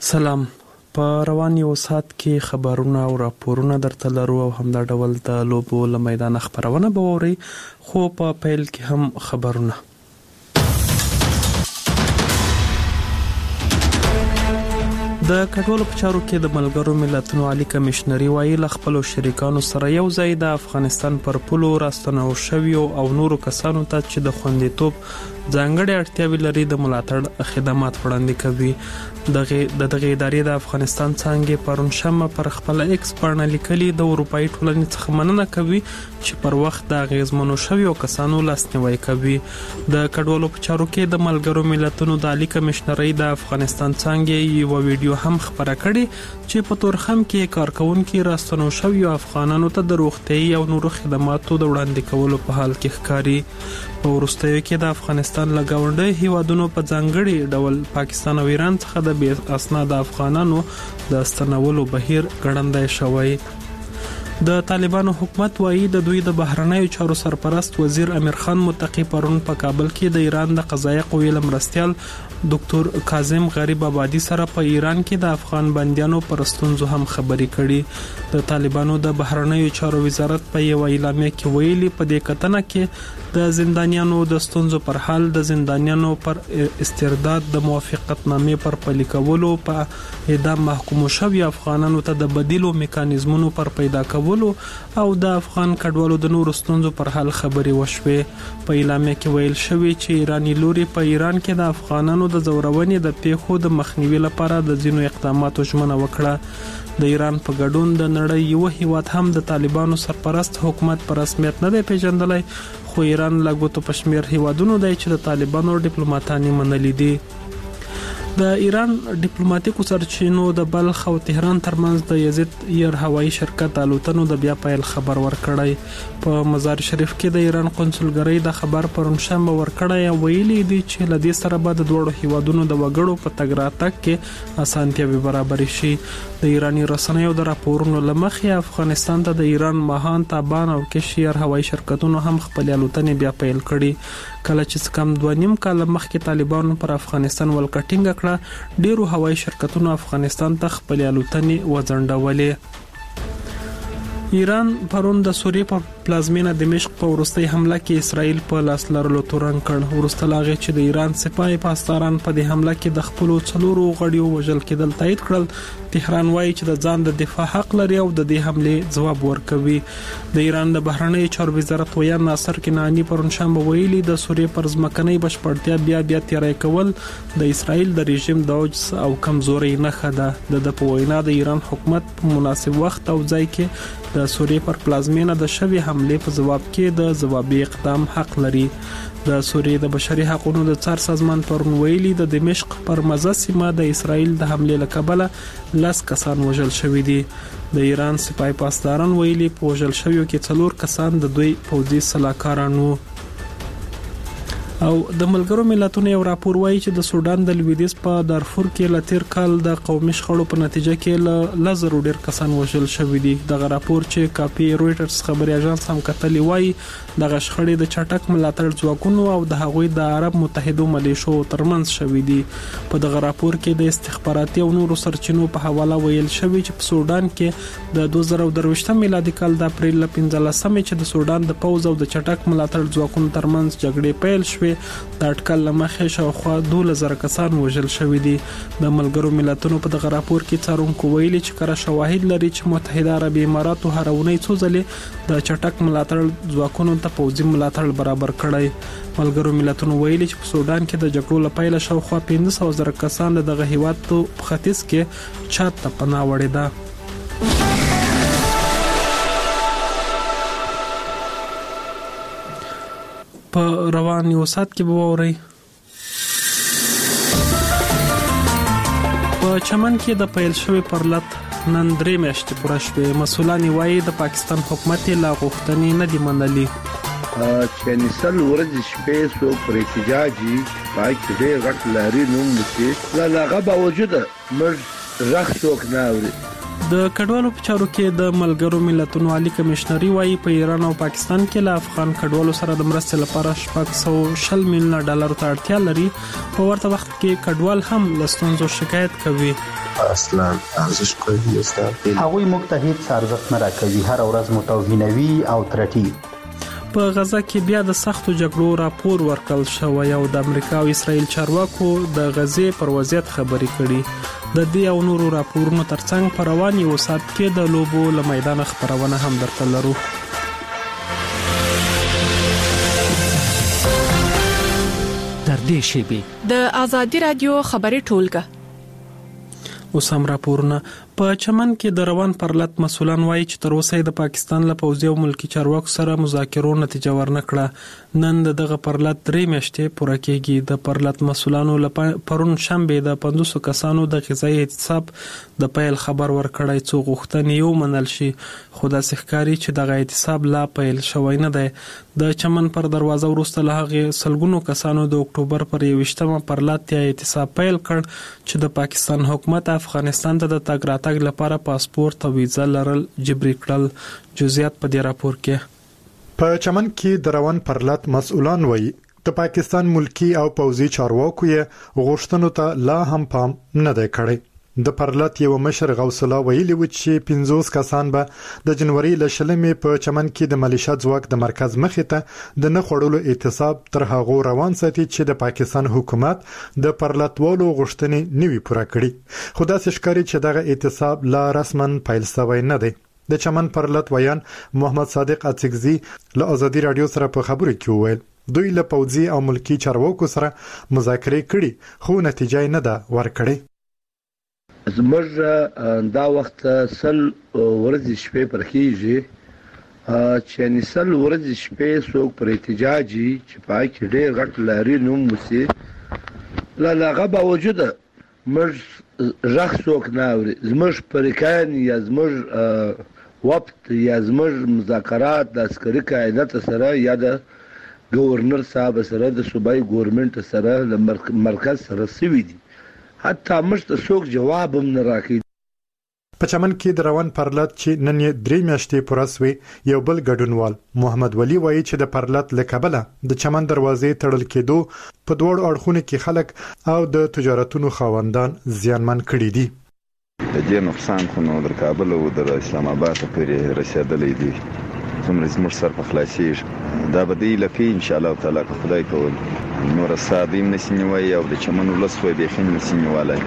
سلام. په روان یو ساعت کې خبرونه او راپورونه درته لرو او همدا ډول د لوبو له میدان خبرونه به ووري، خو په پیل کې هم خبرونه. د کډوالو په چارو کې د ملګرو ملتونو عالی کمشنري وايي له خپل شریکانو سره یو ځای د افغانستان پر پولو راستنو شویو او نورو کسانو ته چې د خوندیتوب ځانګړي اړتیاوې لري د ملاتړ خدمات وړاندې کوي. دغه ادارې د افغانستان څنګه پرون شمه پر خپل ایکس باندې لیکلي د اروپאי ټولنې څخه مننه کوي چې پر وخت د غیزمنو شویو کسانو لاسنیوي کوي. د کډوالو په چارو کې د ملګرو ملتونو د عالی کمشنري د افغانستان څنګه یو ویډیو هم خبره کړي چې په تورخم کې کارکونکو راستنو شویو افغانانو ته د روغتي او نورو خدماتو د وړاندې کولو په حال کې ښکاري. په وروستیو کې د افغانستان لګاونډي هیوادونو په ځانګړي ډول پاکستان او ایران څخه د بې اسناد افغانانو د استنولو بهیر ګړندی شوی. د طالبانو حکومت وايي د دوی د بهرنیو چارو سرپرست وزیر امیر خان متقی پرون په کابل کې د ایران د قضایه قوې لمرستیال ډاکټر کاظم غریب آبادی سره په ایران کې د افغان بندیانو پر ستونزو هم خبرې کړي. د طالبانو د بهرنیو چارو وزارت په یو اعلامیه کې ویلي په دې کتنه کې د زندانیانو د ستونزو پر حل، د زندانیانو پر استرداد، د موافقتنامې پر پلي کولو، په اعدام محکوم شوی افغانانو ته د بدیلو میکانیزمونو پر پیدا کولو او د افغان کډوالو د نورو ستونزو پر حل خبرې وشوې. په اعلامیه کې ویل شوی چې ایرانی لوري په ایران کې د افغانانو د زورونې د پیښو د مخنیوي لپاره د ځینو اقداماتو ژمنه وکړه. د ایران په ګډون د نړۍ یو هیواد هم د طالبانو سرپرست حکومت پر رسمیت نه دی پیژندلی، خو ایران لګوتو پشمیر هیوادونو دی چې د طالبانو ډیپلوماټان منلي دي. د ایران ډیپلوماټیکو سرچینو د بلخ او تهران ترمنځ د یزید ایر هوایي شرکت الوتنو د بیا پیل خبر ورکړی. په مزار شریف کې د ایران قونسلګرۍ د خبر پرون شنبه ورکړی او ویلي دي چې له دې سره به د دوړو هیوادونو د وګړو په تګ راتګ کې اسانتیاوي برابر شي. د ایرانی رسنیو د راپورونو لمخې افغانستان ته د ایران ماهان، تابان او کشیر هوایي شرکتونو هم خپل الوتنې بیا پیل کړي. کله چې کم 2.5 کال مخکې طالبانو پر افغانستان ولکټینګ کړه، ډیرو هوایي شرکتونو افغانستان ته خپل الوتنې وځنډولې. ایران پرون د سوریې په پلازمینه دمشق په وروستي حمله کې اسرائیل په لاس لرلو تورن کړ. وروسته لاغې چې د ایران سپاه پاسداران په دې حمله کې د خپل 4 غړیو وژل کېدل تایید کړل. تهران وایي چې د ځان د دفاع حق لري او د دې حمله ځواب ورکوي. د ایران د بهرنیو چارو وزارت ویان ناصر کنعانی پرون شنبه ویلي د سوریې پر ځمکنۍ بشپړتیا بیا تیاری کول د اسرائیل د رژیم د عجز او کمزوري نښه ده. د په وینا د ایران حکومت په مناسب وخت او ځای کې د سوریې پر پلازمینه د شوی حمله په جواب کې د ځوابي اقدام حق لري. د سوریې د بشري حقوقو د څار سازمان پرون ویلي د دمشق پر مزه سیمه د اسرائیل د حمله له کبله 10 کسان وژل شوي دي. د ایران سپاه پاسداران ویلي په وژل شویو کې 4 کسان د دوی پوځي سلاکاران وو. او د ملګرو ملتونو یو راپور وایي چې د سودان د لویدیځ په دارفور کې ل تیر کال د قومي شخړو په نتیجه کې ل زرو ډیر کسان وژل شوي دي. دغه راپور چې کاپی رويټرز خبري اژانس هم کتلی وایي دغه شخړې د چټک ملاتړ ځواکونو او د هغوی د عرب متحدو ملیشو ترمنځ شوي دي. په دغه راپور کې د استخباراتي او نورو سرچینو په حواله ویل شوی چې په سودان کې د 2023 میلادي کال د اپریل 15 چې د سودان د پوز او د چټک ملاتړ ځواکونو ترمنځ جګړې پیل شوې، د اټکل لمخې شاوخوا 2000 کسان وژل شوي دي. د ملګرو ملتونو په دغه راپور کې څارونکو ویلي چې کره شواهد لري چې متحده عربي اماراتو هر اونۍ څو ځلې د چټک ملاتړ ځواکونو ته پوځي ملاتړ برابر کړی. ملګرو ملتونو ویلي چې په سودان کې د جګړو لپاره شاوخوا 15,000 کسان دغه هیواد په ختیځ کې چاد ته پناه وړي ده. په روان یو ساعت کې به ووري په چمن کې د پیل شوی پرلط نن 3 میاشتې پوره شوې. مسؤلان وایي د پاکستان حکومت لا غوښتنې نه دي منلي. چې نسل ورځ شپې سو پر احتجاجي پای کې ډېر غټ لاري نوم نشي لا هغه باوجود مرګ رخ څوک نه اوري. د کډوالو په چارو کې د ملګرو ملتونو عالی کمشنري وايي په ایران او پاکستان کې له افغان کډوالو سره د مرستې لپاره $640 میلیونه ته اړتیا لري. په ورته وخت کې کډوال هم له ستونزو شکایت کوي. اصلا ارزش کوي استاد هغوی موږ ته هیڅ ارزښت نه راکوي، هر ورځ متوهینوي او ترټي. په غزا کې بیا د سختو جګړو راپور ورکړل شوی او د امریکا او اسرائیل چارواکو د غزې پر وضعیت خبرې کړي. د دې او نورو راپورونو ترڅنګ په روان یو ساعت کې د لوبو له میدان خبرونه هم درته لرو. در دې شیبې د آزادي رادیو خبري ټولګه اوس هم راپورونه. په چمن کې د روان پرلط مسولان وایي چې تر اوسه د پاکستان له پوځي او ملکی چارواکو سره مذاکرو نتیجه ورنکړه. نن دغه پرلط 3 میاشتې پوره کېږي. د پرلط مسولانو پرون شنبه د 500 کسانو د غذایی احتساب د پیل خبر ورکړی څو غوښتنې یو منل شي، خو د ښکاری چې دغه احتساب لا پیل شوی نه دی. د چمن پر دروازه وروسته له هغه سلګونو کسانو د اکتوبر پر 21 پرلط احتساب پیل کړ چې د پاکستان حکومت افغانستان ته د تګ راتګ لپاره پاسپورت او ویزا لرل جبري کړل. جزئیات په دې راپور کې. په چمن کې د روان پرلط مسؤلان وایي د پاکستان ملکی او پوځي چارواکو یې غوښتنو ته لا هم پام نه دی کړی. د پرلط یو مشر غوث الله ویلي و چې 50 کسان به د جنوري له 20 په چمن کې د ملیشیا ځواک د مرکز مخې ته د نه خړولو احتساب تر هغه روان ساتي چې د پاکستان حکومت د پرلطوالو غوښتنې نوي پوره کړي. خو دا ښکاري چې دغه احتساب لا رسما پیل شوی نه دی. د چمن پرلط ویان محمد صادق اڅکزي له آزادي رادیو سره په خبرو کې وویل دوی له پوځي او ملکی چارواکو سره مذاکرې کړي خو نتیجه نه ده ورکړې. زموږ دا وخت سل ورځې شپې پرخیږي چې نسل ورځې شپې څوک پر احتجاجي چې پای کې ډېر غټ لاري نوم وسی لا باوجود موږ ژغ څوک نه اوري. زموږ پریکان یا زموږ وقت یا زموږ مذاکرات د عسکري قاعدت سره یا د گورنر صاحب سره د صوبایي ګورنمنت سره د مرکز سره سوي دي، حتی موږ ته څوک جواب هم نه راکوي. په چمن کې د روان پرلط چې نن یې 3 میاشتې پوره شوې یو بل ګډونوال محمد ولی وایي چې د پرلط له کبله د چمن دروازې تړل کېدو په دوړ اړخونو کې خلک او د تجارتونو خاوندان زیانمن کړي دي. د دې نقصان خو نو در کابل او در اسلام آباد پورې رسیدلې دي. څومره زموږ سر په خلاصېږي دا به دی لکه ان شاء الله تعالی که خدای کول نور سادیم نسینوي او د چمن ولسوي به نسینوالای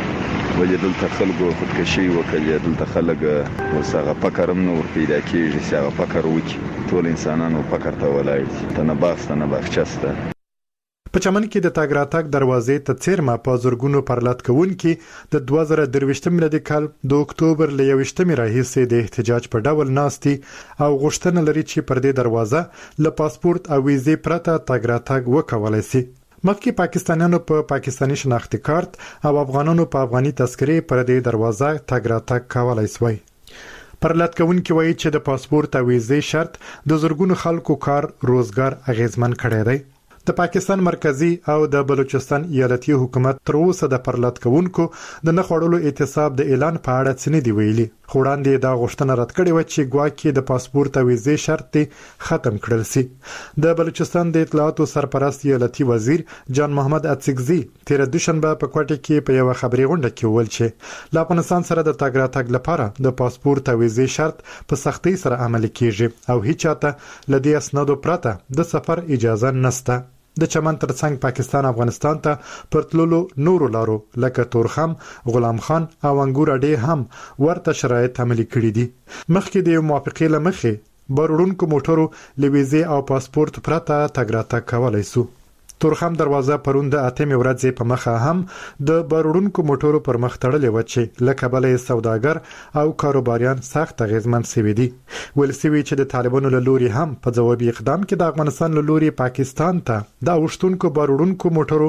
ولې دلته خلکو خودکشي وکړي، دلته خلک وسغه فکرم نور پیدا کیږي چې هغه فکر وکړي. ټول انسانانو فکر ته ولایي ته نه بخچسته. په چمن کې د تګ راتګ دروازې ته څیرمه په زرګونو پرلط کوونکي د 2023 میلادي کال د اکتوبر له 21 راهیسې د احتجاج په ډول ناستي او غوښتنه لري چې پر دې دروازه له پاسپورت او ویزې پرته تګ راتګ وکولای شي. مخکې پاکستانیانو په پاکستاني شناختی کارت او افغانانو په افغاني تذکرې پر دې دروازه تګ راتګ کولای شوی. پرلط کوونکي وایي چې د پاسپورت او ویزې شرط د زرګونو خلکو کار روزګار اغیزمن کړی دی. د پاکستان مرکزی او د بلوچستان ایالتي حکومت تر اوسه د پرلط کوونکو د نه خړولو احتساب د اعلان په اړه څه نه دی ویلي. خو وړاندې دا غوښتنه رد کړې و چې ګواکې د پاسپورت او ویزې شرط ختم کړل شي. د بلوچستان د اطلاعاتو سرپرست ایالتي وزیر جان محمد اڅکزي تیر دوشنبه په کوټه کې په یو خبري غونډه کې وویل چې له افغانستان سره د تګ راتګ لپاره د پاسپورت او ویزې شرط په سختۍ سره عملي کیږي او هیڅ چاته ل دې اسنادو پرته د سفر اجازه نشته. د چمن ترڅنګ پاکستان افغانستان ته پرتللو نورو لارو لکه تورخم، غلام خان او انګور اډې هم ورته شرایط عملي کړي دي. مخکې د موافقې لمخې بارونکو موټرو لویزې او پاسپورت پرته تګ راتګ کولای شو. تورخم دروازه پرون د 8 ورځې په مخه هم د بارونکو موټرو پر مخ تړلې و چې لکه بلې سوداګر او کاروباریان سخت غیزمن سوي دي. ول سوي چې د طالبانو له لوري هم په ځوابي اقدام کې د افغانستان له لوري پاکستان ته د اوښتونکو بارونکو موټرو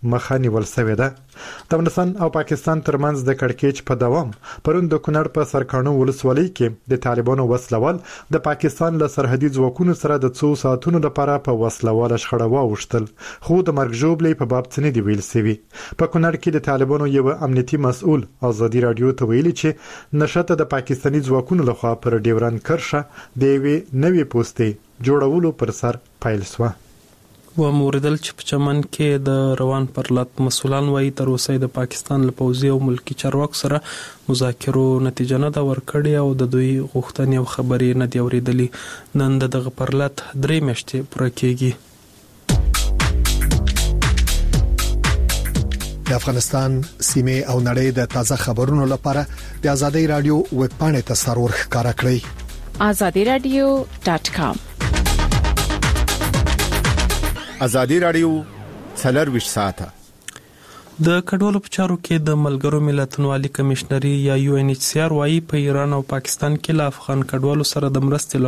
مخه نیول شوې ده. د افغانستان او پاکستان ترمنځ د کړکېچ په دوام پرون د کونړ په سرکانو ولسوالۍ کې د طالبانو وسلوال د پاکستان له سرحدي ځواکونو سره د څو ساعتونو لپاره په وسلواله شخړه واوښتل، خو د مرګ ژوبلې په باب څه نه دی ویل شوي. په کونړ کې د طالبانو یو امنیتي مسؤل ازادي رادیو ته ویلي چې نشته د پاکستاني ځواکونو لخوا پر ډیورند کرښه د یوې نوې پوستې جوړولو پر سر پیل شوه. و موردل چې په چمن کې د روان پرلط مسولان وایي تر اوسه د پاکستان له پوځي او ملکی چارواکو سره مذاکرو نتیجه نه ده ورکړې او د دوی غوښتنې او خبرې نه دي اورېدلې. نن دغه پرلط 3 میاشتې پوره کېږي. د افغانستان سیمه او نړۍ د تازه خبرونو لپاره د آزادۍ رادیو ویب پاڼې ته سرور ښکارا کړئ azadiradio.com. آزادۍ رادیو 24 ساعته. د کډوالو په چارو کې د ملګرو ملتونو عالی کمشنري یا UNHCR وايي په ایران او پاکستان کې له افغان کډوالو سره د مرستې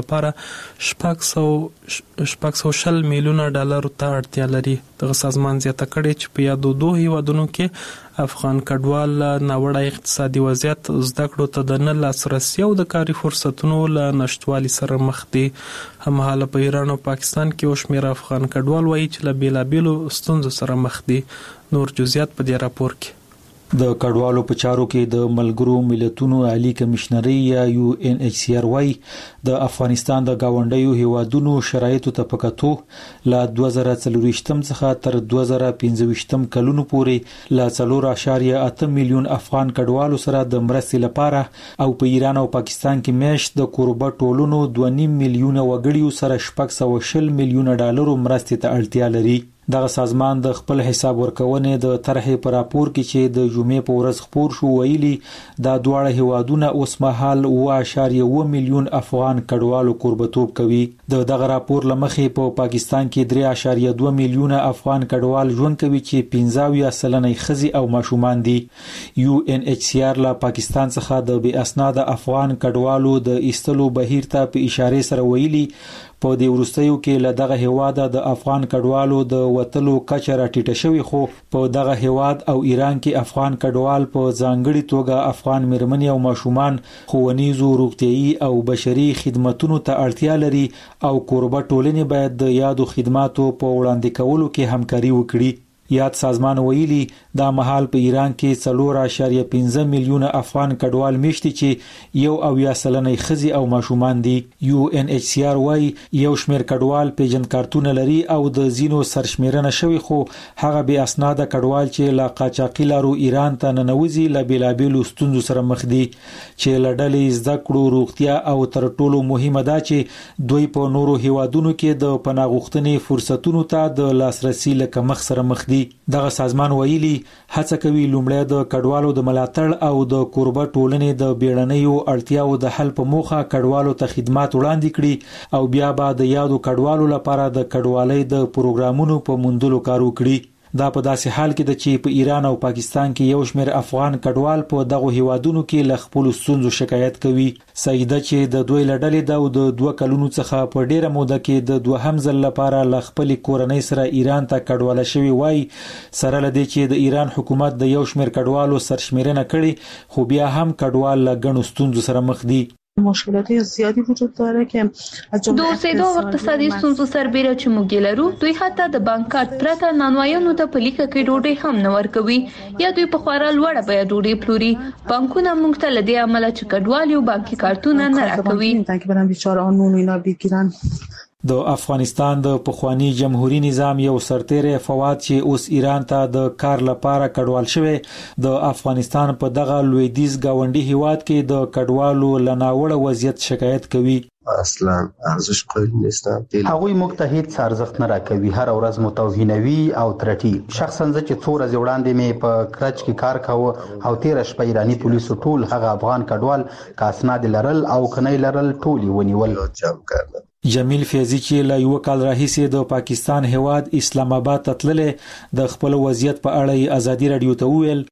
لپاره 600 میلیونه ډالر ته اړتیا لري. دغه سازمان زیاته کړې چې په یادو دوه هیوادونو کې افغان کډوال ناوړه اقتصادي وضعیت، زده کړو ته د نه لاسرسي او د کاري فرصتونو له نشټوالي سره مخ دي. هماهله په ایران او پاکستان کې یو شمېر افغان کډوال وايي چې له بیلابیلو ستونزو سره مخ دي. نور جزئیات په دې راپور کې. د کډوالو په چارو کې د ملګرو ملتونو عالی کمشنري یا UNHCR وايي د افغانستان د گاونډیو هیوادونو شرایطو ته پکاتو له 2024 څخه تر 2025 کلونو پورې له 4.8 میلیون افغان کډوالو سره د مرستې لپاره او په ایران او پاکستان کې میاشت د کوربه ټولونو 2.5 میلیون وګړیو سره 620 میلیون ډالر مرستې ته اړتیا لري. دغه سازمان د خپل حساب ورکونې د طرحې پر راپور کې چې د جمعې په ورځ خپور شو ویلي دا دواړه هیوادونه اوس مهال 1.1 میلیون افغان کډوالو کوربتوب کوي. دغه راپور لمخې په پاکستان کې 3.2 میلیون افغان کډوال ژوند کوي چې 15% ښځې او ماشومان دي. UNHCR له پاکستان څخه د بې اسناده افغان کډوالو د ایستلو بهیر ته په اشاره سره ویلي په دې وروستیو کې له دغه هیواده د افغان کډوالو د وتلو کچه راټیټه شوې، خو په دغه هیواد او ایران کې افغان کډوال په ځانګړي توګه افغان مېرمنې او ماشومان ښوونیزو، روغتیايي او بشري خدماتو ته اړتیا لري او کوربه ټولنې باید د یادو خدماتو په وړاندې کولو کې همکاري وکړي. یاد سازمان ویلي دا مهال په ایران کې 4.15 میلیون افغان کډوال میشتي چې 1.8% ښځې او ماشومان دي. UNHCR وايي یو شمېر کډوال پیژند کارتونه لري او د زینو سرشمیرنه شوی، خو هغه بې اسناده کډوال چې له قاچاقي لارو ایران ته ننوځي له بیلابیلو ستونزو سره مخ دي چې له ډلې زده کړو، روغتیا او تر ټولو مهمه ده چې دوی په نورو هیوادونو کې د پناه غوښتنې فرصتونو ته د لاسرسي له کمښت سره مخ دي. دغه سازمان ویلي هڅه کوي لومړی د کډوالو د ملاتړ او د کوربه ټولنې د بیړنیو اړتیاو د حل په موخه کډوالو ته خدمات وړاندې کړي او بیا به د یادو کډوالو لپاره د کډوالۍ د پروګرامونو په موندلو کار وکړي. دا په داسې حال کې ده چې په ایران او پاکستان کې یو شمېر افغان کډوال په دغه هیوادونو کې له خپلو ستونزو شکایت کوي. سیده چې د دوی له ډلې ده او د 2 کلونو څخه په ډیره موده کې د 2هم ځل لپاره له خپلې کورنۍ سره ایران ته کډواله شوي وای، سره له دې چې د ایران حکومت د یو شمېر کډوالو سرشمیرنه کړي، خو بیا هم کډوال له ګڼو ستونزو سره مخ دي. مشکلات زیادی وجود داره که از جمله اوسېدو او اقتصادي ستونزو سربېره چې موږ لرو، دوی حتی د بانک کارت پرته نانوایانو ته په لیکه کې ډوډۍ هم نه ورکوي یا دوی په خورا لوړه بیه ډوډۍ پلوري. بانکونه موږ ته له دې امله چې کډوال یو بانکي کارتونه نه راکوي که برن بیچاره آنون اینا بگیرن. د افغانستان د پخوانی جمهوریت نظام یو سرتیری فواد چې اوس ایران ته د کار لپاره کډوال شوی، د افغانستان په دغه لویدیځ گاونډي هیواد کې د کډوالو لناوړه وضعیت شکایت کوي. اصلا ارزش قائل نیستم. هغوی موږ ته هیڅ ارزښت نه راکوي، هر ورځ متوهینوي او ترټي. شخصا زه چې 2 ورځې وړاندې مې په کرچ کې کار کاوه او 13 شپه ایرانی پولیسو ټول هغه افغان کډوال که اسناد لرل او کنه لرل ټول ونیول. جمیل فیضی چې له یو کال راهیسې د پاکستان هیواد اسلام آباد ته تللی، د خپل وضعیت په اړه آزادي رادیو ته وویل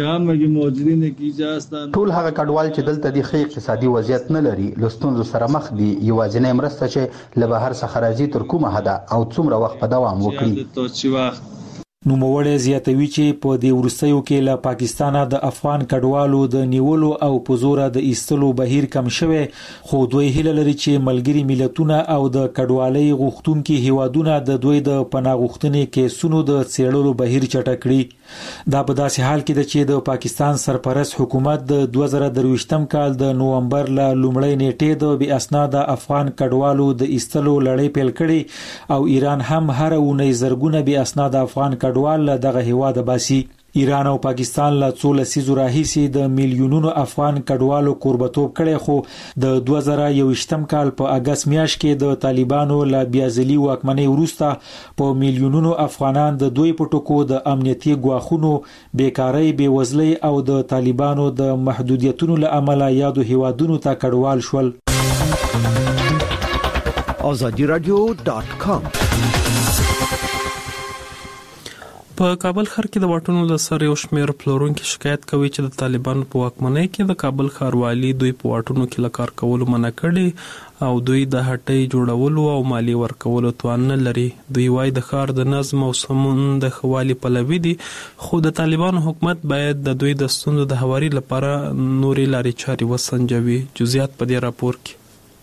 ټول هغه کډوال چې دلته د ښه اقتصادي وضعیت نه لري له ستونزو سره مخ دي. یوازینۍ مرسته چې له بهر څخه راځي تر کومه حده او څومره وخت په دوام وکړي. نوموړی زیاتوي چې په دې وروستیو کې له پاکستانه د افغان کډوالو د نیولو او په زور د ایستلو بهیر کم شوی، خو دوی هیله لري چې ملګري ملتونه او د کډوالۍ غوښتونکو هیوادونه د دوی د پناه غوښتنې کیسونو د څېړلو بهیر چټک کړي. دا په داسې حال کې ده چې د پاکستان سرپرست حکومت د 2023م کال د نومبر له لومړۍ نیټې د بې اسناده افغان کډوالو د ایستلو لړۍ پیل کړي او ایران هم هر اونۍ زرګونه بې اسناده افغان کډوال دغه هیواد باسي. ایران او پاکستان له څو لسیزو راهیسې د میلیونونو افغان کډوالو کوربتوب کړي، خو د 2021م کال په اگست میاشت کې د طالبانو له بیازلي واکمنۍ وروسته په میلیونونو افغانان د دوی په ټکو د امنیتي ګواښونو، بیکارۍ، بیوزلۍ او د طالبانو د محدودیتونو له امله یادو هیوادونو ته کډوال شول. azadiradio.com په کابل ښار کې د واټونو د سر یو شمېر پلورونکي شکایت کوي چې د طالبانو په واکمنۍ کې د کابل ښاروالي دوی په واټونو کې له کار کولو منع کړي او دوی د هټۍ جوړولو او مالی ورکولو توان نه لري. دوی وایي د ښار د نظم او سمون د ښه والي پلوي دي، خو د طالبانو حکومت باید د دوی د ستونزو د هواري لپاره نورې لارې چارې وسنجوي. جزئیات په دې راپور کې.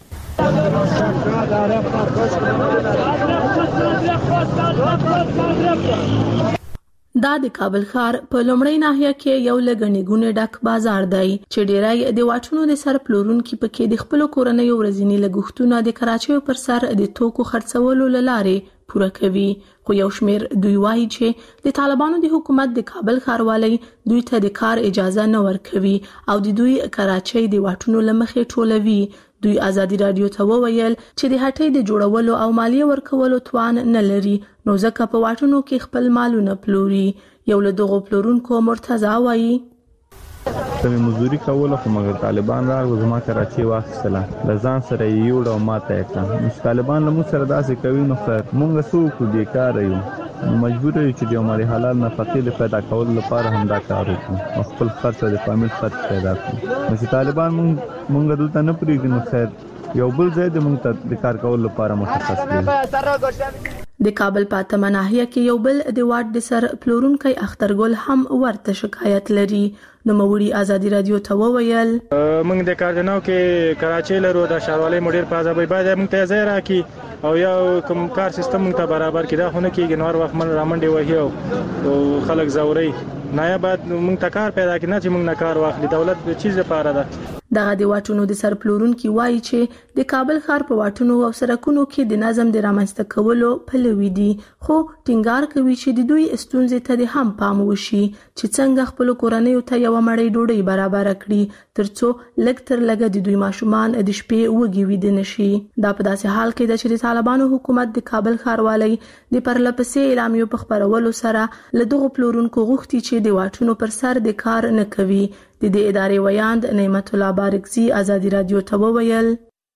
دا د کابل ښار په لومړی ناحیه کې یو لګنی ګونه ډک بازار دی چې ډیری د واټونو د سر پلورونکو پکې د خپل کورنۍ ورځنی لګښتونه د کراچۍ پر سر د توکو خرڅولو لاره پوره کوي. خو یو شمیر دوی وایي چې د طالبانو د حکومت د کابل ښاروالۍ دوی ته د کار اجازه نه ورکوي او د دوی کراچۍ د واټونو لمخې ټولوي. دوی آزادی رادیو ته وویل چې د هټۍ د جوړولو او مالیه ورکولو توان نه لري، نو ځکه په واټونو کې خپل مالونه پلوري. یو له دغو پلورونکو مرتضی وایي سمې مزدوري کوله، خو مګر طالبان راغلل زما کراچۍ واخیستله، له ځان سره یې یوړه او ماته یې کړه. نو طالبان له موږ سره داسې کوي، نو خیر موږ څه وکړو، بیکاره یو، نو مجبور یو چې د یو مالي حلال نفقې د پیدا کولو لپاره هم دا کار وکړو او خپل خرڅ او د فامیل خرڅ پیدا کړو. نو چې طالبان موږ دلته نه پرېږدي، نو خیر یو بل ځای د موږ ته د کار کولو لپاره مشخص کړي. د کابل په اتمه ناحیه کې یو بل د واټ د سر پلورونکی اخترګل هم ورته شکایت لري. نو موري آزادی رادیو ته وویل موږ د کارجناو کې کراچۍ لرو، د ښاروالۍ مدیر په ځای باید موږ ته ځای راکړي او یو کوم کار سیستم موږ ته برابر کړي. دا خو نه کېږي، نور وخت من رامنډي وهي او خلک زوري نه، بعد موږ ته کار پیدا کړي، نه چې موږ نه کار واخلي. دولت د چیز لپاره ده. دغه د واټونو د سر پلورونکي وایي چې د کابل ښار په واټونو او سړکونو کې د نظم د رامنځته کولو پلوي دي، خو ټینګار کوي چې د دوی ستونزې ته هم پام وشي چې څنګه خپل کورنۍ ته یو مړۍ ډوډۍ برابر کړي، ترڅو لږ تر لږه د دوی ماشومان د شپې وږي ویده نشي. دا په داسې حال کې ده چې د طالبانو حکومت د کابل ښاروالۍ د پرلپسې اعلامیو په خپرولو سره له دغو پلورونکو غوښتي چې د واټونو پر سر د کار نه کوي. د دې ادارې ویاند نعمت الله بارکزي آزادی رادیو ته وویل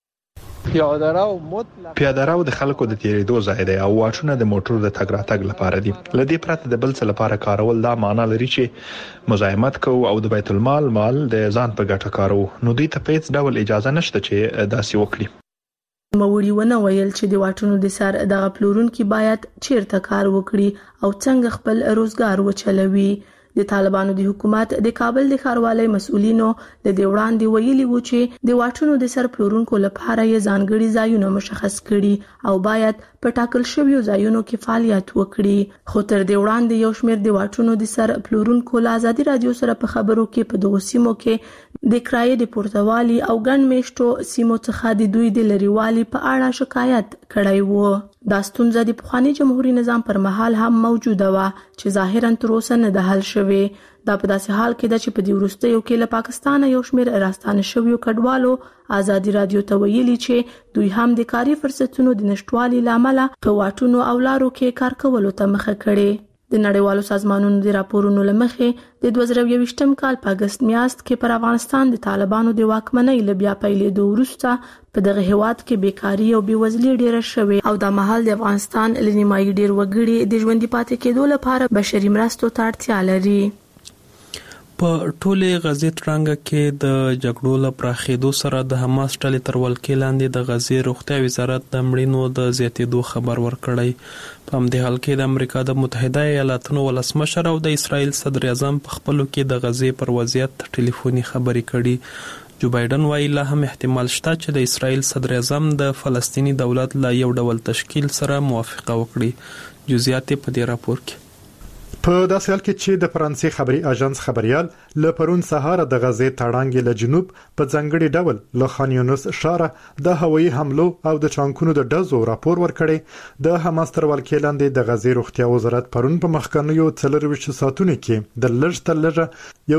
پیاده رو د خلکو د تیریدو ځای دی او واټونه د موټرو د تګ راتګ لپاره دي. لدې پرته د بل څه لپاره کارول دا معنی لري چې مزاحمت کوو او د بیت المال مال د ځان په ګټه کارو، نو دوی ته هیڅ ډول اجازه نشته چې داسې وکړي. موري ونه ویل چې د واټونو د سر دغه پلورونکي باید چیرته کار وکړي او څنګه خپل روزګار وچلوي. د طالبانو د حکومت د کابل د ښاروالۍ مسؤلینو د دې وړاندې ویلي وو چې د واټونو د سر پلورونکو لپاره یې ځانګړي ځایونه مشخص کړي او باید په ټاکل شویو ځایونو کې فعالیت وکړي. خو تر دې وړاندې یو شمېر د واټونو د سر پلورونکو له آزادي رادیو سره په خبرو کې په دغو سیمو کې د کرایې د پورتوالي او ګڼ میشتو سیمو څخه د دوی د لرېوالي په اړه شکایت کړی وو. دا ستونزه د پخوانی جمهوریت نظام پر مهال هم موجوده و چې ظاهرا تر اوسه نه ده حل شوې. دا په داسې حال کې ده چې په دې وروستیو کې له پاکستان یو شمېر راستانه شویو کډوالو آزادي رادیو ته ویلي چې دوی هم د کاري فرصتونو د نشټوالي لامل په واټونو او لارو کې کار کولو ته مخه کړي. د نړیوالو سازمانونو د راپورونو لمخې د 2023م کال په اگست میاشت کې پر افغانستان د طالبانو د واکمنۍ له بیا پیلېدو وروسته په دغه هیواد کې بیکاري او بېوزلي ډېره شوې او د مهال د افغانستان لنیمایي ډېر وګړي د ژوندي پاتې کېدو لپاره بشري مرستو ته اړتیا لري. په ټوله غزې ترانګه کې د جګړو له پراخېدو سره د حماس ډلې تر ولکې لاندې د غزې روغتیا وزارت د مړینو د زیاتېدو خبر ورکړی. په همدې حال کې د امریکا د متحده ایالاتونو ولسمشر او د اسرائیل صدر اعظم په خپلو کې د غزې پر وضعیت ټلیفوني خبرې کړي. جو بایدن وایي لا هم احتمال شته چې د اسرائیل صدر اعظم د فلسطینی دولت له یو ډول تشکیل سره موافقه وکړي. جزئیات په دې راپور کې. په داسې حال کې چې د فرانسې خبري اژانس خبريال له پرون سهار د غزې تړانګې له جنوب په ځنګړي ډول له خان یونس ښار د هوایي حملو او د ټانکونو د ډزو راپور ورکړي. د حماس تر ولکې لاندې د غزې روغتیا وزارت پرون په مخکنیو 24 ساعتونو کې د لږ تر لږه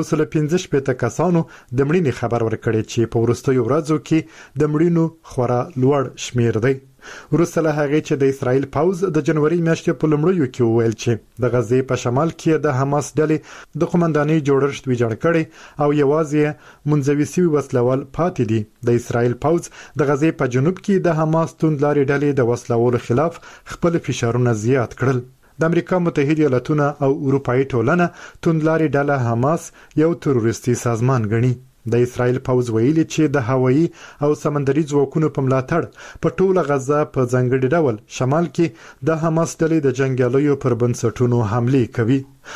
115 کسانو د مړینې خبر ورکړي چې په وروستیو ورځو کې د مړینو خورا لوړ شمیر دی. وروسته له هغې چې د اسرائیل پوځ د جنوري میاشتې په لومړیو کې وویل چې د غزې په شمال کې د حماس ډلې د قومندانۍ جوړښت ویجاړ کړي او یوازې منځوي سوي وسلوال پاتې دي. د اسرائیل پوځ د غزې په جنوب کې د حماس توندلارې ډلې د وسلوالو خلاف خپل فشارونه زیات کړل. د امریکا متحده ایالاتونه او اروپאי ټولنه توندلارې ډله حماس یو تروریستي سازمان ګڼي. د اسرائیل پوځ ویلي چې د هوایي او سمندري ځواکونو په ملاتړ په ټوله غزه په ځنګړي ډول شمال کې د حماس ډلې د جنگیالیو پر بنسټونو حمله کوي.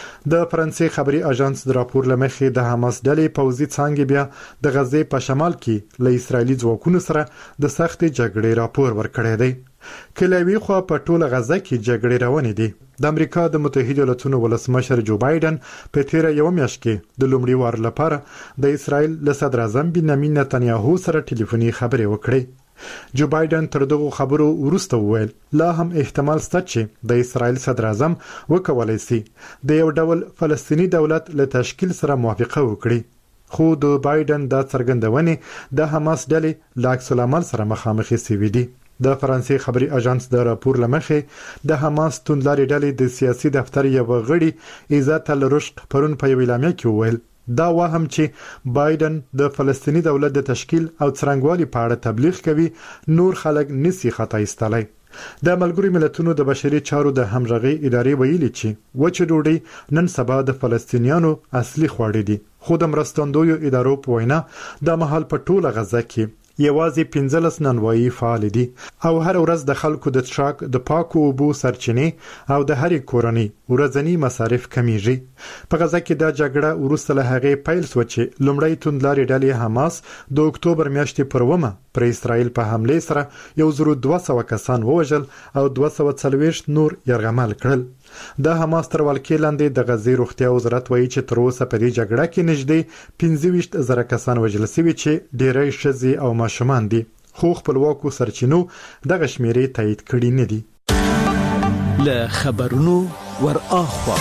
د فرانسې خبري اژانس د راپور لمخې د حماس ډلې پوځي څانګې بیا د غزې په شمال کې له اسرایلی ځواکونو سره د سخت جګړې راپور ورکړی دی. کله خو په ټوله غزه کې جګړې روانې دي. د امریکا د متحده ایالاتونو ولسمشر جو بایدن په تیر یو میاشت کې د لومړي وار لپاره د اسرائیل له صدر اعظم بنیامین نتنیاهو سره ټلیفوني خبرې وکړې. جو بایدن تر دغه خبرو وروسته وویل لا هم احتمال شته چې د اسرائیل صدر اعظم وکولای شي د یو ډول فلسطینی دولت له تشکیل سره موافقه وکړي. خو د بایدن د څرګندونې د حماس ډلې له عکس العمل سره مخامخ شوي دي. د فرانسې خبري اژانس د راپور لمخې د حماس توندلارې ډلې د سیاسي دفتر یو غړي عزت الرشق پرون په یو اعلامیه کې وویل دا وهم چې بایدن د فلسطینی دولت د تشکیل او څرنګوالي په اړه تبلیغ کوي نور خلک نسی خطا ایستلای. د ملګرو ملتونو د بشري چارو د همغږي ادارې ویلي چې وچه ډوډۍ نن سبا د فلسطینیانو اصلي خواړه دي. خو د مرستندویو ادارو په وینا د مهال په ټوله غزه کې یوازې 15 نانوایی فعال دي او هر ورځ د خلکو د ټراک د پاکو اوبو سرچینې او د هرې کورنۍ ورځنی مصارف کمیږي. په غزه کې د جګړه وروسته له هغې پیل شو چې لومړی توندلارې ډلې حماس د اکتوبر میاشتې پر 1 پر اسرائیل په حمله سره 1200 کسان ووژل او 240 نور یرغمل کړل. د حماس تر ولکې لاندې د غزې روغتیا وزارت وایي چې تر اوسه په دې جګړه کې نږدې 15000 کسان وژل شوي چې ډېری ښځې او ماشومان دي. خو خپلواکو سرچینو دغه شمیرې تایید کړي نه دي. له خبرونو ور اخوا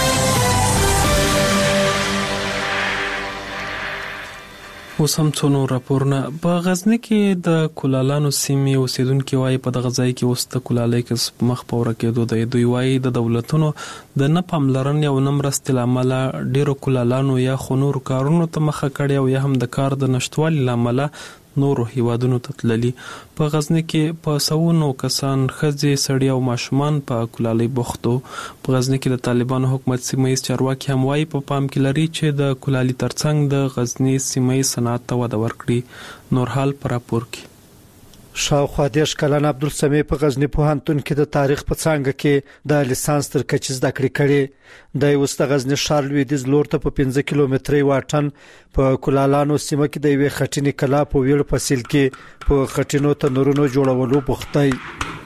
اوس هم څو نور راپورونه. په غزنی کې د کولالانو سیمې اوسیدونکو وايي په دغه ځای کې اوس د کولالۍ کسب مخ په ورکېدو دی. دوی وايي د دولتونو د نه پاملرنې او نه مرستې له امله ډېرو کولالانو یا خو نورو کارونو ته مخه کړې او یا هم د کار د نشټوالي له امله نورو هیوادونو ته تللي. په غزنی کې په سوونو کسان ښځې سړي او ماشومان په کولالۍ بوختو. په غزنی کې د طالبانو حکومت سیمه‌ییز چارواکي هم وايي په پام کې لري چې د کولالۍ ترڅنګ د غزنی سیمه‌ییز صنعت ته وده ورکړي. نور حال پر راپور کې شاوخوا 10 کلن عبدالسمی په غزنی پوهنتون کې د تاریخ په څانګه کې د لیسانس تر کچې زده کړې کړې. د وسط غزنی ښار لویدیځ لور ته په 15 کیلومتري واټن په کولالانو سیمه کې د یوې خټینې کلا په ویړ فصیل کې په خټینو تنورونو جوړولو بوختی.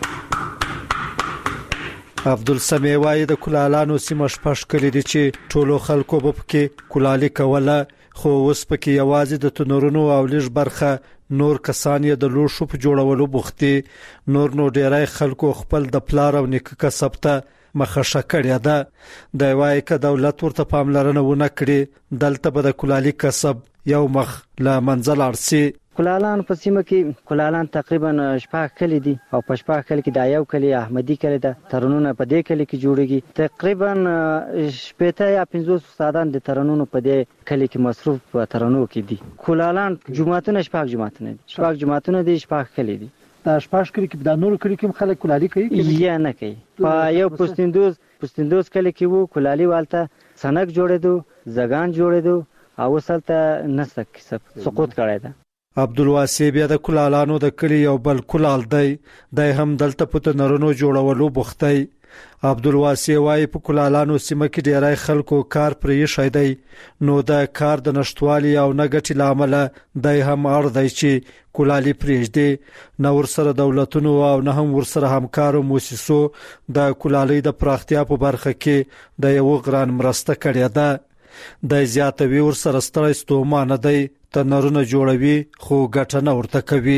عبدالسمی وايي د کولالانو سیمه شپږ کلی دي چې ټولو خلکو په کې کولالي کوله خو اوس پکې یوازې د تنورونو او لږ برخه نور کسان یې د لوښو په جوړولو بوختي. نور نو ډیری خلکو خپل د پلار او نیکه کسب ته مخه کړې ده. د وايي ک دولت ورته پاملرنه ونه کړي دلته به د کولالي کسب یو مخ لا منزل ارسي. کولالان په سیمه کې کولالان تقریبا شپږ کلی دي او په شپږ کلی کې د یو کلی احمدي کلی ده. ترنونه په دې کلی کې جوړيږي. تقریبا شپته یا 50 استادان د ترنونو په دې کلی کې مصروف په ترنو کې دي. کولالان جمعهتون شپږ جمعهتون دي. شپږ جمعهتون دي شپږ کلی دي. د شپږ کلی کې د نور کلی کې خلک کولالي کوي یا نه کوي. په یو پستندوز کلی کې وو کولالي والته سنک جوړېدو زغان جوړېدو او وسلته نسته کسب سقوط کړی ده. عبدالواسع بیا د کولالانو د کلی یو بل کولال دی د هم دلته په تنرونو جوړولو بوختی. عبدالواسع وايي په کولالانو سیمه کې ډیری خلکو کار پرې شي دی نو د کار د نشټوالي او نګټي لامل د هم اړ دی چې کولالي پرېږدي. نو ورسره دولتونو او نه هم ورسره همکارو موسسو د کولالي د پراختیا په برخه کې د یو غران مرسته کړې ده. د زیاتوي ورسره ستړی ستومانه دی تنرونه جوړوي خو ګټه نه ورته کوي.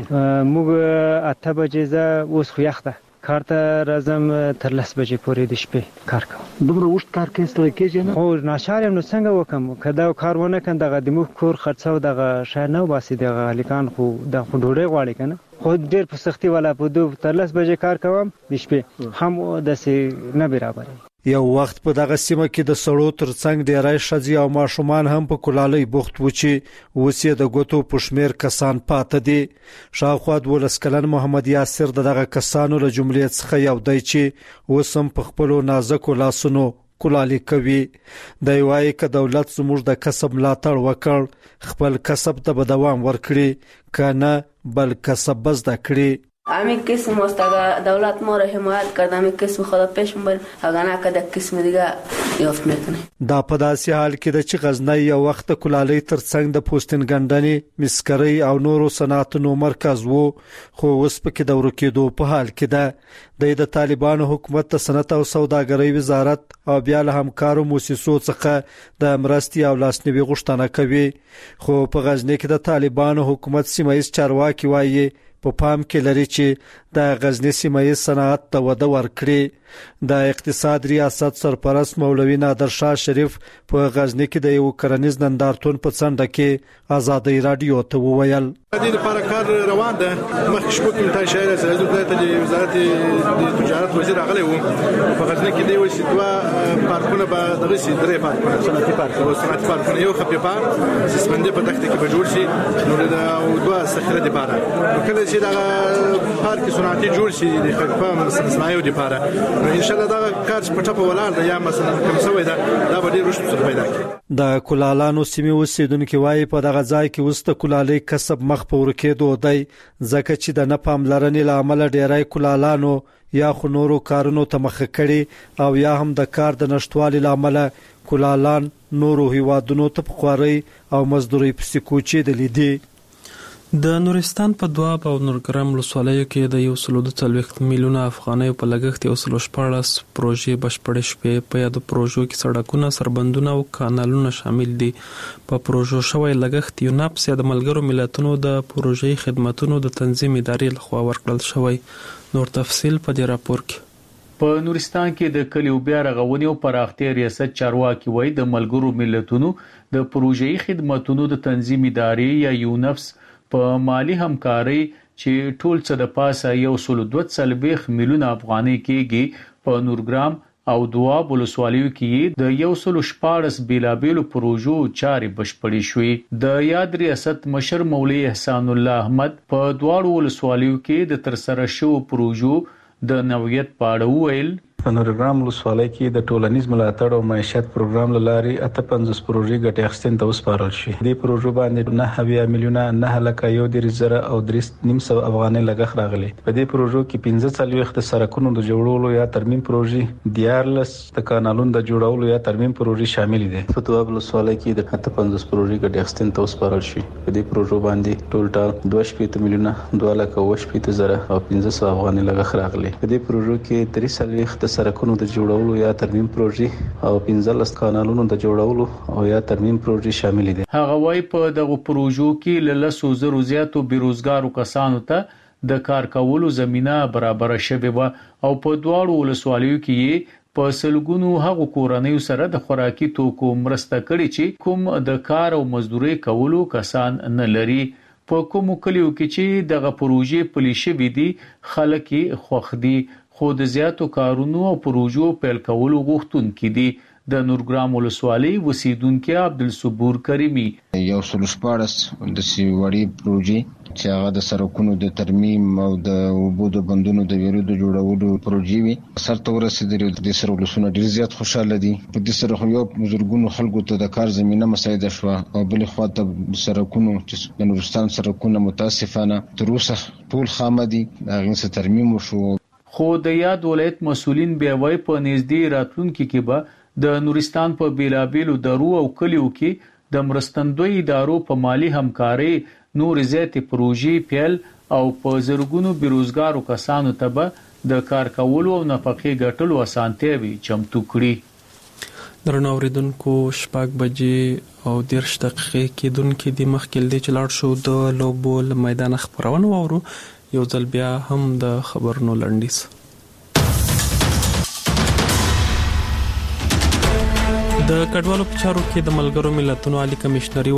موږ 8 بجې زه اوس خو یخته کار ته راځم تر 10 بجې پورې د شپې کار کوم. دومره وخت کار کوي ستړی کېږي نه؟ خو ناشاره نو څنګه وکم کدا کار ونه کړم دغه د موږ کور خرڅو دغه شهر نه واسي دغه الیکان خو د ډوډۍ غواړي کنه خو ډېر په سختي ولا په دو تر 10 بجې کار کوم د شپې هم د سي نه برابر. یو وخت په دغه سیمه کې د سړو ترڅنګ ډیری ښځې او ماشومان هم په کولالۍ بوخت و چې اوس یې د ګوتو په شمېر کسان پاتې دي. شاوخوا 12 کلن محمد یاسر دغه کسانو له جملې څخه یو دی چې اوس هم په خپلو نازکو لاسونو کولالي کوي. دی وايي که دولت زموږ د کسب ملاتړ وکړ خپل کسب ته به دوام ورکړي که نه بل کسب به زده کړي. همین قسم مستقا دولت ما را حمایت کرد همین قسم خدا پیش میبر اگر نه که قسم دیگه یافت میکنه. دا په داسې حال کې د چې غزنی یو وخت کولالۍ ترڅنګ د پوستین ګندنې مسکرۍ او نورو صنعتونو مرکز وو خو اوس پکې د ورکېدو په حال کې ده. د طالبانو حکومت د صنعت او سوداګرۍ وزارت او بیا له همکارو موسسو څخه د مرستې او لاسنیوي غوښتنه کوي خو په غزنی کې د طالبانو حکومت سیمایي چارواکي وایي په پام کې لري چې د غزنی سیمایي صنعت ته وده ورکړي. د اقتصاد ریاست سرپرست مولوی نادر شاه شریف په غزنی کې د یو کرنیز نندارتون په څنډه کې آزادۍ رادیو ته وویل د دې لپاره کار روان ده. مخکې شپږ کلمه شاعر سره د وزارت د تجارت وزیر راغلی وو په غزنی کې دی وسی دوا پارکونه به دغه سي درې پارکونه صنعتي پارکونه یو خپې پارک سسمنده په تخته کې به جوړ شي نو د دوا سخره دی پاره کله چې دا پارک صنعتي جوړ شي د خپل صنایعو دی پاره ان شاء الله دا کار په ټاپه ولاړ دی یا مثلا کوم څه دا به ډیر رشد سره پیدا کړي. د کولالانو سیمې اوسیدونکو وايي په دغه ځای کې وسته کولالۍ کسب مخ په ورکېدو دی ځکه چې د نه پاملرنې لامل ډیری کولالانو یا خو نورو کارونو ته مخ کړي او یا هم د کار د نشټوالي لامل کولالان نورو هیوادونو ته په خواري او مزدوري پسې کوچې دي. د نورستان په دواب او نورګرام ولسوالیو کې د 140 میلیونه افغانۍ په لګښت 114 پروژې بشپړې شوې. په یادو پروژو کې سړکونه، سربندونه او کانالونه شامل دي. په پروژو شوی لګښت یوناپس یا د ملګرو ملتونو د پروژې خدماتونو د تنظیم ادارې لخوا ورکړل شوی. نور تفصیل په دې راپور کې. په نورستان کې د کلیو بیا رغونې او پراختیا ریاست چارواکي وایي د ملګرو ملتونو د پروژې خدماتونو د تنظیم ادارې یا یوناپس په مالی همکاري چې ټول څه د پاسه 142 میلیونه افغانۍ کېږي په نورګرام او دواب ولسوالیو کې د 114 بیلابیلو پروژو چارې بشپړې شوې. د یاد ریاست مشر مولوی احسان الله احمد په دواړو ولسوالیو کې د ترسره شوو پروژو د نوعیت په اړه وویل. په نورګرام ولسوالۍ کې د ټولنیز ملاتړ او معیشت پروګرام لاري 58 پروژې ګټه اخیستنې ته وسپارل شي. د پروژو باندې 9 میلیونه 9 لک یو د زره او 3.5 افغانۍ لګښت راغلي. په دې پروژو کې 15 د سړکونو د جوړولو یا ترمیم پروژې، 14 د کانالونو د جوړولو یا ترمیم پروژې شامل دي. په دواب ولسوالۍ کې د 58 پروژې ګټه اخیستنې ته وسپارل شي. په دې پروژو باندې ټول 2 میلیونه 2 لک او 8 زره او 15 افغانۍ لګښت راغلي. په دې پروژو کې 3 سړکونو د جوړولو یا ترمیم پروژې او 15 کانالونو د جوړولو او یا ترمیم پروژې شامل دي. هغه وايي په دغه پروژو کې ل 100,000 زیاتو بیروزګارو کسانو ته د کار کولو زمينه برابر شوه او په دواړو ولسوالیو کې په سلګونو هغو کورنیو سره د خوراکي توکو مرسته کړې چې کوم د کار او مزدوري کولو کسان نه لري. په کوم کلیو کې چې دغه پروژې پلي شوې دي خلک خوښ دي خو د زیاتو کارونو او پروژو پیل کولو غوښتونکي دي. د نورګرام ولسوالۍ وسیدونکو عبدالصبور کریمی یو سلوشپارس د سیوړی پروژې چې هغه د سرکونو د ترمیم او د اوبو د بندونو د ویرو د جوړولو پروژې وي سرته ورسېدل د سر ولسونه ډیر زیات خوشاله دي په دې سره یو بزرګونو خلکو ته د کار زمينه مساعده شو او بل خو ته سرکونو چې د نورستان سرکونه متاسفانه تر اوسه ټول خامدي هغه څه ترمیم شو خو د یاد ولایت مسولین بیا وای په نږدې راتلونکو کې به د نورستان په بیلابیلو درو او کلیو کې د مرستندوی ادارو په مالی همکاري نور زیاتې پروژې پیل او په زرګونو بیروزګارو کسانو ته به د کار کولو او نفقې ګټلو اسانتیاوي چمتو کړي درنو اوریدونکو شپږ بجې او 10 دقیقې کېدونکې د مخکې د چلاړ شو د لوبو میدان خبرونه وورو یو ځل بیا هم د خبرونو لنډیس د کډوالو په چارو کې د ملګرو ملتونو عالی کمشنري